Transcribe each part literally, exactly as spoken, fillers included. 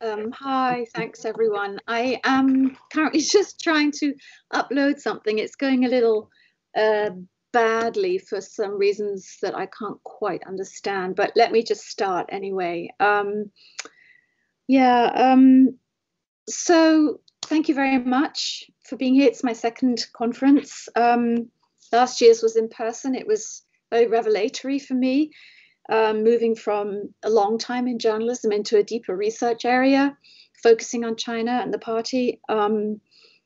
Um, hi, thanks everyone. I am currently just trying to upload something. It's going a little uh, badly for some reasons that I can't quite understand, but let me just start anyway. Um, yeah, um, so thank you very much for being here. It's my second conference. Um, last year's was in person. It was very revelatory for me. Um, moving from a long time in journalism into a deeper research area, focusing on China and the party. Um,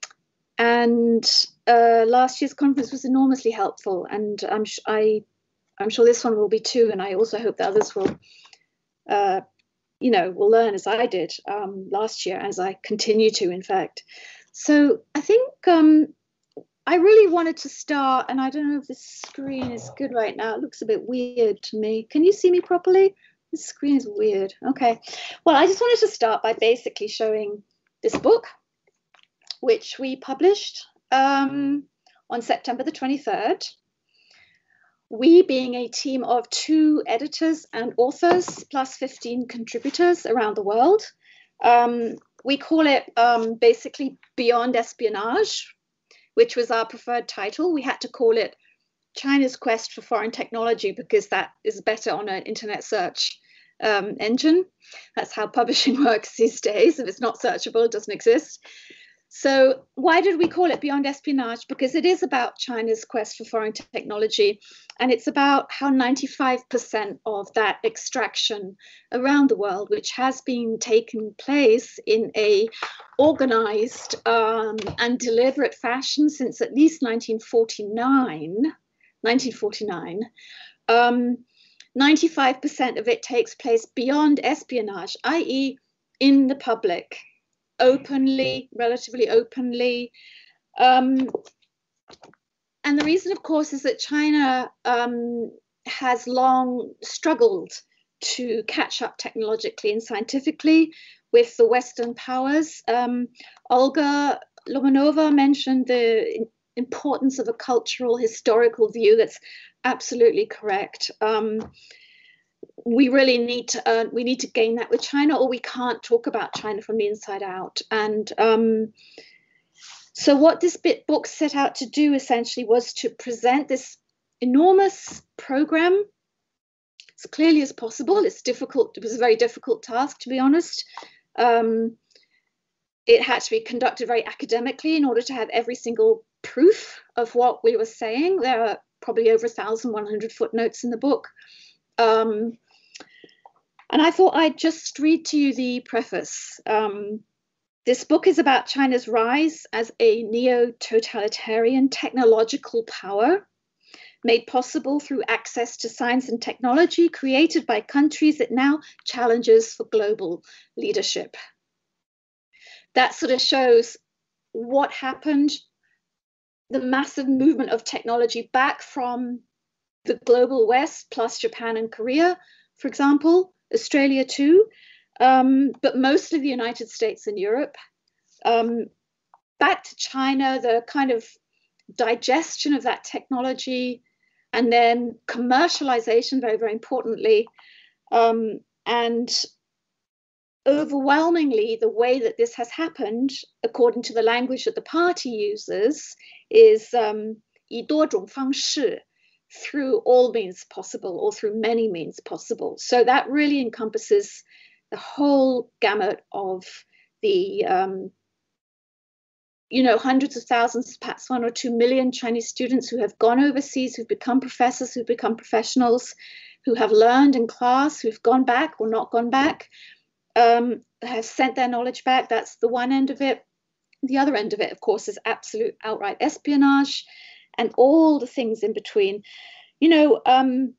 and uh, last year's conference was enormously helpful, and I'm I, I'm sure this one will be too. And I also hope that others will, uh, you know, will learn as I did um, last year, as I continue to, in fact. So I think um, I really wanted to start, and I don't know if the screen is good right now. It looks a bit weird to me. Can you see me properly? The screen is weird. Okay. Well, I just wanted to start by basically showing this book, which we published um, on September the twenty-third. We being a team of two editors and authors, plus fifteen contributors around the world. Um, we call it um, basically Beyond Espionage, which was our preferred title. We had to call it China's Quest for Foreign Technology because that is better on an internet search um, engine. That's how publishing works these days. If it's not searchable, it doesn't exist. So why did we call it Beyond Espionage? Because it is about China's quest for foreign technology, and it's about how ninety-five percent of that extraction around the world, which has been taking place in a organized um, and deliberate fashion since at least nineteen forty-nine, nineteen forty-nine, um, ninety-five percent of it takes place beyond espionage, that is in the public, openly, relatively openly. Um, and the reason, of course, is that China um, has long struggled to catch up technologically and scientifically with the Western powers. Um, Olga Lomonova mentioned the importance of a cultural, historical view. That's absolutely correct. Um, we really need to earn, we need to gain that with China, or we can't talk about China from the inside out. And um, so what this bit book set out to do essentially was to present this enormous program as clearly as possible. It's difficult. It was a very difficult task, to be honest. Um, it had to be conducted very academically in order to have every single proof of what we were saying. There are probably over one thousand one hundred footnotes in the book. Um, And I thought I'd just read to you the preface. Um, this book is about China's rise as a neo-totalitarian technological power, made possible through access to science and technology created by countries it now challenges for global leadership. That sort of shows what happened, the massive movement of technology back from the global West, plus Japan and Korea, for example, Australia too, um, but mostly the United States and Europe. Um, back to China, the kind of digestion of that technology, and then commercialization, very, very importantly. Um, and overwhelmingly, the way that this has happened, according to the language that the party uses, is um, 以多种方式, through all means possible, or through many means possible. So that really encompasses the whole gamut of the, um, you know, hundreds of thousands, perhaps one or two million Chinese students who have gone overseas, who've become professors, who've become professionals, who have learned in class, who've gone back or not gone back, um, have sent their knowledge back. That's the one end of it. The other end of it, of course, is absolute outright espionage, and all the things in between. You know, um,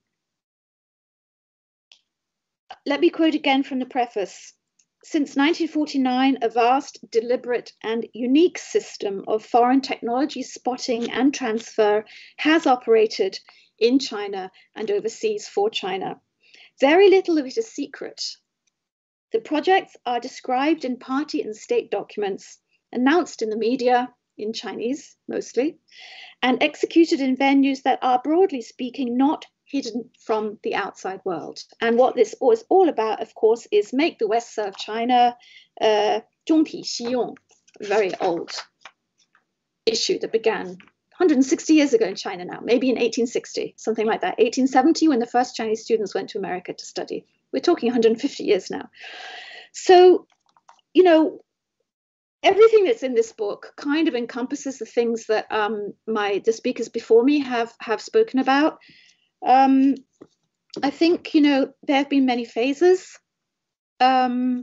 let me quote again from the preface. Since nineteen forty-nine, a vast, deliberate, and unique system of foreign technology spotting and transfer has operated in China and overseas for China. Very little of it is secret. The projects are described in party and state documents, announced in the media, in Chinese mostly, and executed in venues that are, broadly speaking, not hidden from the outside world. And what this is all about, of course, is make the West serve China, uh, 中体西用, very old issue that began one hundred sixty years ago in China now, maybe in eighteen sixty, something like that. eighteen seventy, when the first Chinese students went to America to study. We're talking one hundred fifty years now. So, you know, everything that's in this book kind of encompasses the things that um, my the speakers before me have, have spoken about. Um, I think, you know, there have been many phases. Um,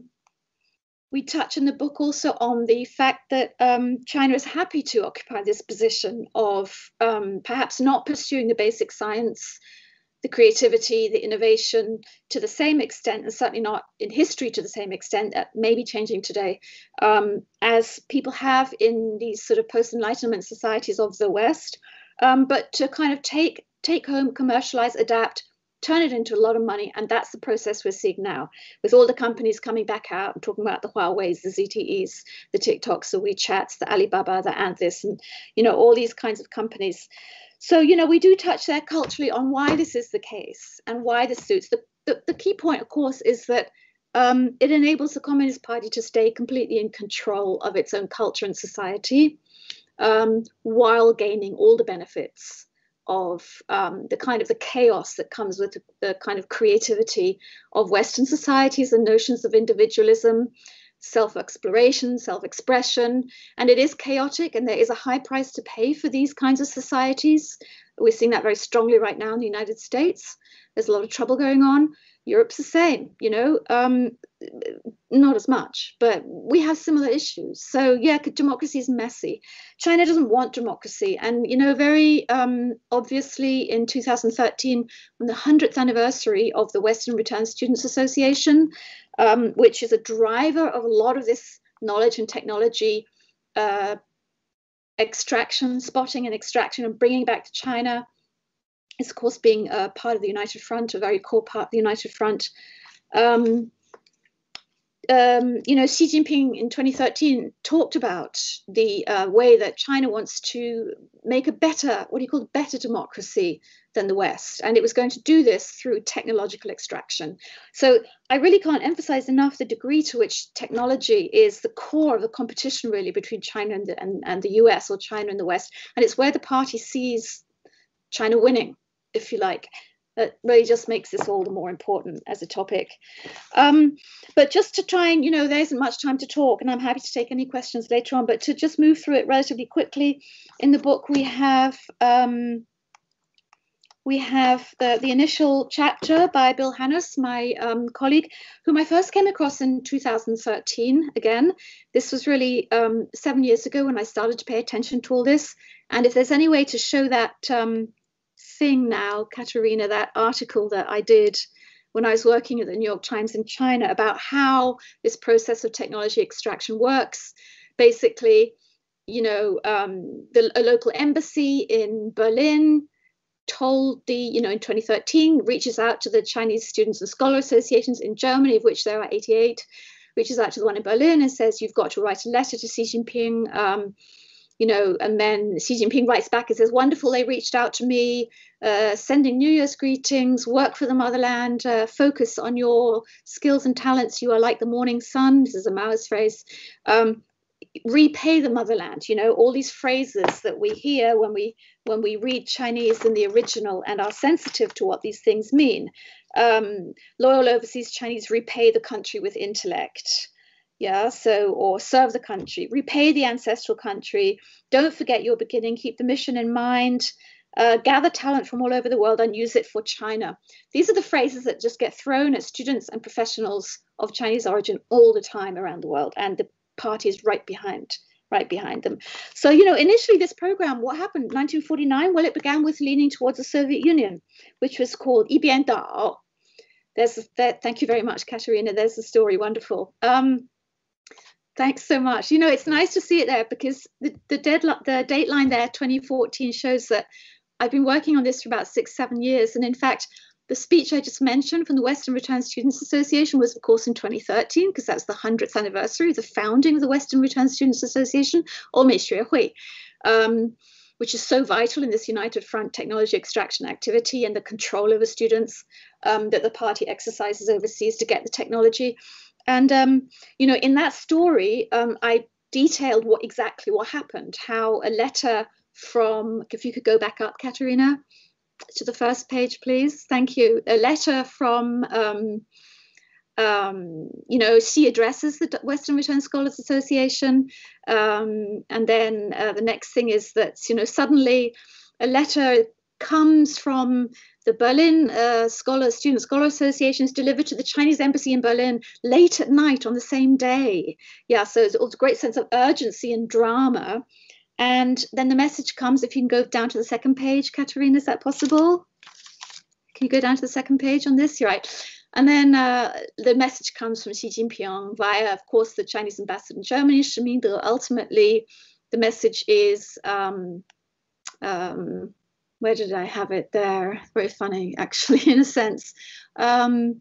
we touch in the book also on the fact that um, China is happy to occupy this position of um, perhaps not pursuing the basic science, the creativity, the innovation to the same extent, and certainly not in history to the same extent, that may be changing today, um, as people have in these sort of post-Enlightenment societies of the West, um, but to kind of take take home, commercialize, adapt, turn it into a lot of money. And that's the process we're seeing now, with all the companies coming back out and talking about the Huawei's, the Z T Es, the TikToks, the WeChats, the Alibaba, the Anthis, and, you know, all these kinds of companies. So, you know, we do touch there culturally on why this is the case and why this suits. The, the, the key point, of course, is that um, it enables the Communist Party to stay completely in control of its own culture and society, um, while gaining all the benefits of um, the kind of the chaos that comes with the, the kind of creativity of Western societies and notions of individualism, self-exploration, self-expression. And it is chaotic, and there is a high price to pay for these kinds of societies. We're seeing that very strongly right now in the United States. There's a lot of trouble going on. Europe's the same, you know, um, not as much, but we have similar issues. So yeah, democracy is messy. China doesn't want democracy. And, you know, very um, obviously in two thousand thirteen, on the hundredth anniversary of the Western Return Students Association, um, which is a driver of a lot of this knowledge and technology uh, extraction, spotting and extraction and bringing back to China, is, of course, being a part of the United Front, a very core part of the United Front. Um, um, you know, Xi Jinping in twenty thirteen talked about the uh, way that China wants to make a better, what he called better democracy than the West. And it was going to do this through technological extraction. So I really can't emphasize enough the degree to which technology is the core of the competition, really, between China and the, and, and the U S, or China and the West. And it's where the party sees China winning, if you like. That really just makes this all the more important as a topic. Um, but just to try and, you know, there isn't much time to talk, and I'm happy to take any questions later on, but to just move through it relatively quickly, in the book we have um, we have the, the initial chapter by Bill Hannes, my um, colleague, whom I first came across in two thousand thirteen. Again, this was really um, seven years ago when I started to pay attention to all this. And if there's any way to show that um, thing now, Katerina, that article that I did when I was working at the New York Times in China about how this process of technology extraction works. Basically, you know, um, the a local embassy in Berlin told the, you know, in twenty thirteen, reaches out to the Chinese Students and Scholar Associations in Germany, of which there are eighty-eight, reaches out to the one in Berlin and says, you've got to write a letter to Xi Jinping, um, you know, and then Xi Jinping writes back and says, wonderful, they reached out to me, uh, sending New Year's greetings, work for the motherland, uh, focus on your skills and talents, you are like the morning sun, this is a Maoist phrase, um, repay the motherland, you know, all these phrases that we hear when we when we read Chinese in the original and are sensitive to what these things mean. Um, loyal overseas Chinese repay the country with intellect. Yeah, so, or serve the country, repay the ancestral country, don't forget your beginning, keep the mission in mind, uh, gather talent from all over the world and use it for China. These are the phrases that just get thrown at students and professionals of Chinese origin all the time around the world, and the party is right behind, right behind them. So, you know, initially this program, what happened, nineteen forty-nine? Well, it began with leaning towards the Soviet Union, which was called Yibian Dao. There's, that, thank you very much, Katerina, there's the story, wonderful. Um, Thanks so much. You know, it's nice to see it there because the, the, deadline, the dateline there, twenty fourteen, shows that I've been working on this for about six, seven years. And in fact, the speech I just mentioned from the Western Return Students Association was, of course, in twenty thirteen, because that's the hundredth anniversary of the founding of the Western Return Students Association, or 美学会. Um, which is so vital in this United Front technology extraction activity and the control over students um, that the party exercises overseas to get the technology. And, um, you know, in that story, um, I detailed what exactly what happened, how a letter from, if you could go back up, Katerina, to the first page, please. Thank you. A letter from, um, um, you know, she addresses the Western Return Scholars Association. Um, and then uh, the next thing is that, you know, suddenly a letter comes from the Berlin uh, Scholar, Student Scholar Associations delivered to the Chinese embassy in Berlin late at night on the same day. Yeah, so it's a great sense of urgency and drama. And then the message comes, if you can go down to the second page, Katerina, is that possible? Can you go down to the second page on this? You're right. And then uh, the message comes from Xi Jinping via, of course, the Chinese ambassador in Germany, Shi Mingde. Ultimately, the message is, um, um, where did I have it there? Very funny, actually, in a sense. Um,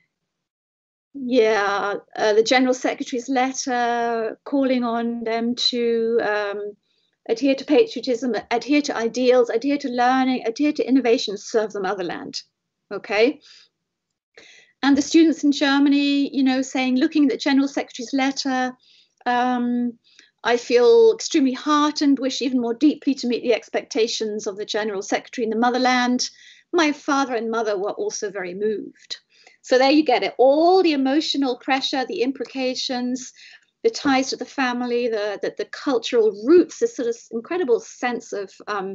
yeah, uh, the General Secretary's letter calling on them to um, adhere to patriotism, adhere to ideals, adhere to learning, adhere to innovation, serve the motherland. Okay. And the students in Germany, you know, saying, looking at the General Secretary's letter, um, I feel extremely heartened, wish even more deeply to meet the expectations of the General Secretary in the motherland. My father and mother were also very moved. So there you get it, all the emotional pressure, the implications, the ties to the family, the, the, the cultural roots, this sort of incredible sense of um,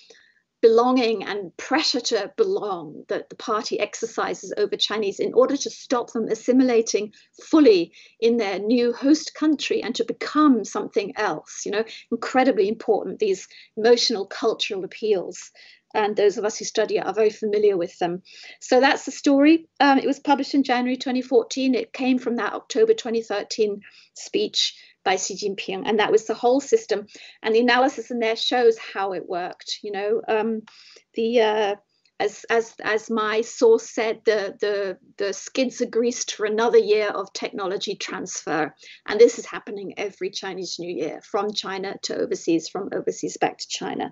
belonging and pressure to belong that the party exercises over Chinese in order to stop them assimilating fully in their new host country and to become something else. You know, incredibly important, these emotional cultural appeals. And those of us who study it are very familiar with them. So that's the story. Um, it was published in January twenty fourteen. It came from that October twenty thirteen speech by Xi Jinping, and that was the whole system. And the analysis in there shows how it worked. You know, um, the uh, as as as my source said, the the the skids are greased for another year of technology transfer, and this is happening every Chinese New Year, from China to overseas, from overseas back to China.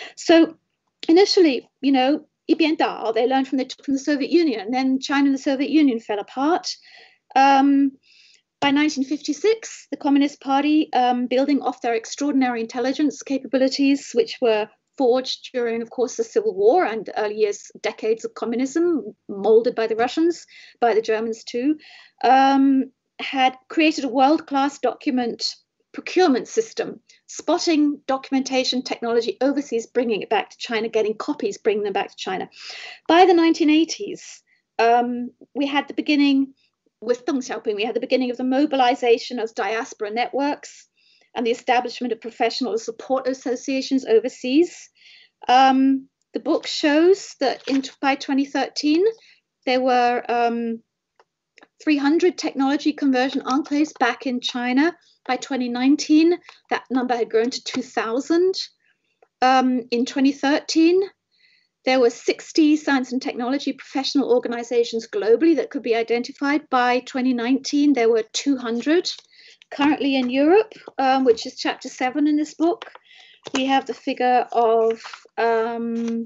So initially, you know, 一边倒, they learned from the from the Soviet Union, and then China and the Soviet Union fell apart. Um, By nineteen fifty-six, the Communist Party, um, building off their extraordinary intelligence capabilities, which were forged during, of course, the Civil War and early years, decades of communism, molded by the Russians, by the Germans too, um, had created a world-class document procurement system, spotting documentation technology overseas, bringing it back to China, getting copies, bringing them back to China. By the nineteen eighties, um, we had the beginning, with Deng Xiaoping, we had the beginning of the mobilization of diaspora networks and the establishment of professional support associations overseas. Um, the book shows that in, by twenty thirteen, there were um, three hundred technology conversion enclaves back in China. By twenty nineteen, that number had grown to two thousand. Um, in twenty thirteen, there were sixty science and technology professional organizations globally that could be identified. By twenty nineteen, there were two hundred. Currently in Europe, um, which is chapter seven in this book, we have the figure of, um,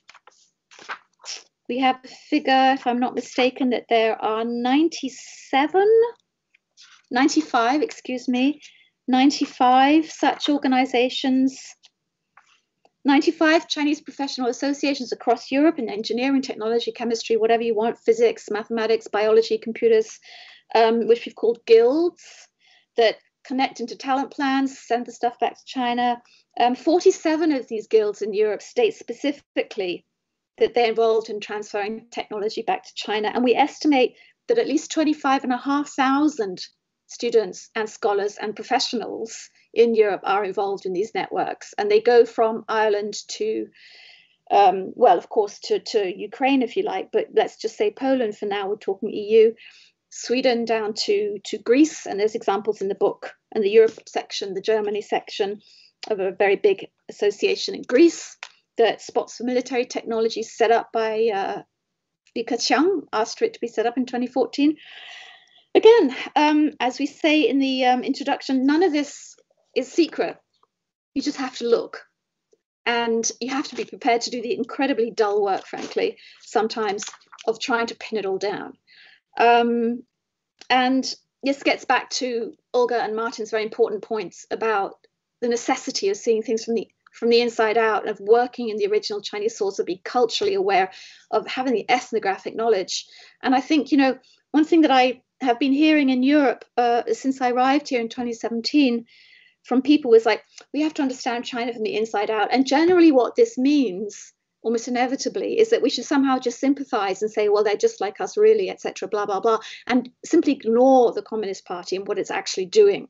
we have the figure, if I'm not mistaken, that there are ninety-seven, ninety-five, excuse me, ninety-five such organizations, ninety-five Chinese professional associations across Europe in engineering, technology, chemistry, whatever you want, physics, mathematics, biology, computers, um, which we've called guilds, that connect into talent plans, send the stuff back to China. Um, forty-seven of these guilds in Europe state specifically that they're involved in transferring technology back to China. And we estimate that at least twenty-five and a half thousand students and scholars and professionals in Europe are involved in these networks. And they go from Ireland to, um, well, of course, to, to Ukraine, if you like, but let's just say Poland for now, we're talking E U, Sweden down to, to Greece. And there's examples in the book, and the Europe section, the Germany section, of a very big association in Greece that spots for military technology set up by uh, Li Keqiang, asked for it to be set up in twenty fourteen. Again, um, as we say in the um, introduction, none of this is secret. You just have to look. And you have to be prepared to do the incredibly dull work, frankly, sometimes, of trying to pin it all down. Um, and this gets back to Olga and Martin's very important points about the necessity of seeing things from the from the inside out, of working in the original Chinese source, of being culturally aware, of having the ethnographic knowledge. And I think, you know, one thing that I have been hearing in Europe uh, since I arrived here in twenty seventeen from people was like, we have to understand China from the inside out. And generally what this means, almost inevitably, is that we should somehow just sympathize and say, well, they're just like us really, et cetera, blah, blah, blah, and simply ignore the Communist Party and what it's actually doing.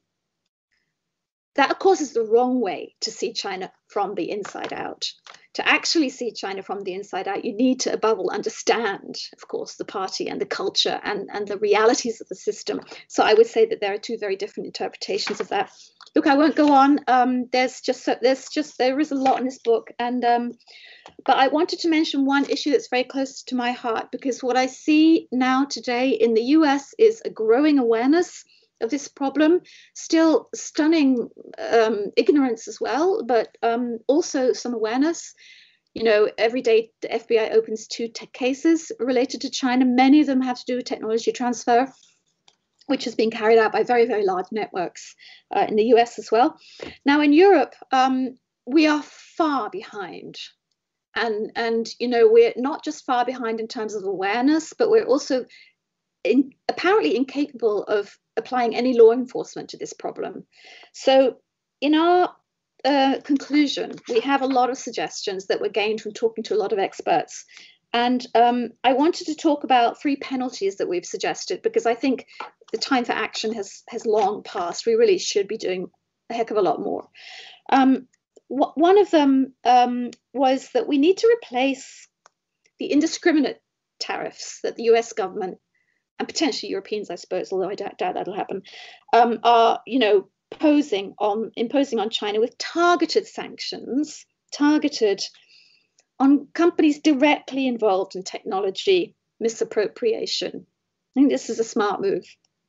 That, of course, is the wrong way to see China from the inside out. To actually see China from the inside out, you need to, above all, understand, of course, the party and the culture and, and the realities of the system. So I would say that there are two very different interpretations of that. Look, I won't go on. Um, there's just there's just there is a lot in this book, and um, but I wanted to mention one issue that's very close to my heart, because what I see now today in the U S is a growing awareness of this problem, still stunning um, ignorance as well, but um, also some awareness. You know, every day the F B I opens two cases related to China. Many of them have to do with technology transfer, which has been carried out by very, very large networks uh, in the U S as well. Now in Europe, um, we are far behind. And, and, you know, we're not just far behind in terms of awareness, but we're also in, apparently incapable of applying any law enforcement to this problem. So in our uh, conclusion, we have a lot of suggestions that were gained from talking to a lot of experts. And um, I wanted to talk about three penalties that we've suggested, because I think the time for action has, has long passed. We really should be doing a heck of a lot more. Um, wh one of them um, was that we need to replace the indiscriminate tariffs that the U S government, and potentially Europeans, I suppose, although I doubt, doubt that'll happen, um, are, you know, posing on, imposing on China with targeted sanctions, targeted on companies directly involved in technology misappropriation. I think this is a smart move.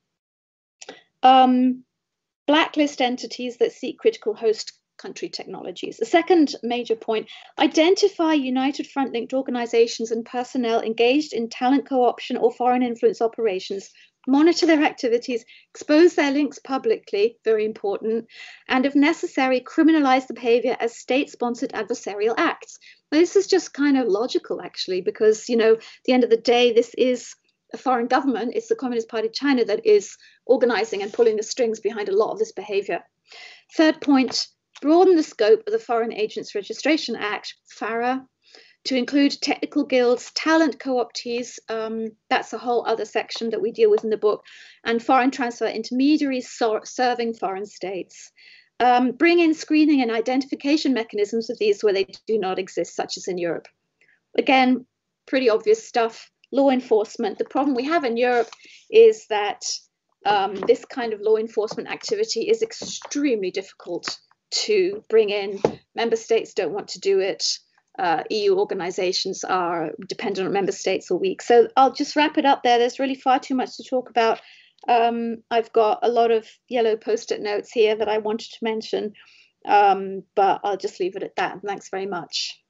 Um, blacklist entities that seek critical host country technologies. The second major point, identify United Front linked organizations and personnel engaged in talent co-option or foreign influence operations, monitor their activities, expose their links publicly, very important, and if necessary, criminalize the behavior as state-sponsored adversarial acts. Now, this is just kind of logical, actually, because, you know, at the end of the day, this is a foreign government. It's the Communist Party of China that is organizing and pulling the strings behind a lot of this behavior. Third point, broaden the scope of the Foreign Agents Registration Act, FARA, to include technical guilds, talent co-optees, um, that's a whole other section that we deal with in the book, and foreign transfer intermediaries so serving foreign states. Um, bring in screening and identification mechanisms of these where they do not exist, such as in Europe. Again, pretty obvious stuff. Law enforcement. The problem we have in Europe is that um, this kind of law enforcement activity is extremely difficult to bring in. Member states don't want to do it. Uh, E U organizations are dependent on member states or weak. So I'll just wrap it up there. There's really far too much to talk about. Um, I've got a lot of yellow post-it notes here that I wanted to mention, um, but I'll just leave it at that. Thanks very much.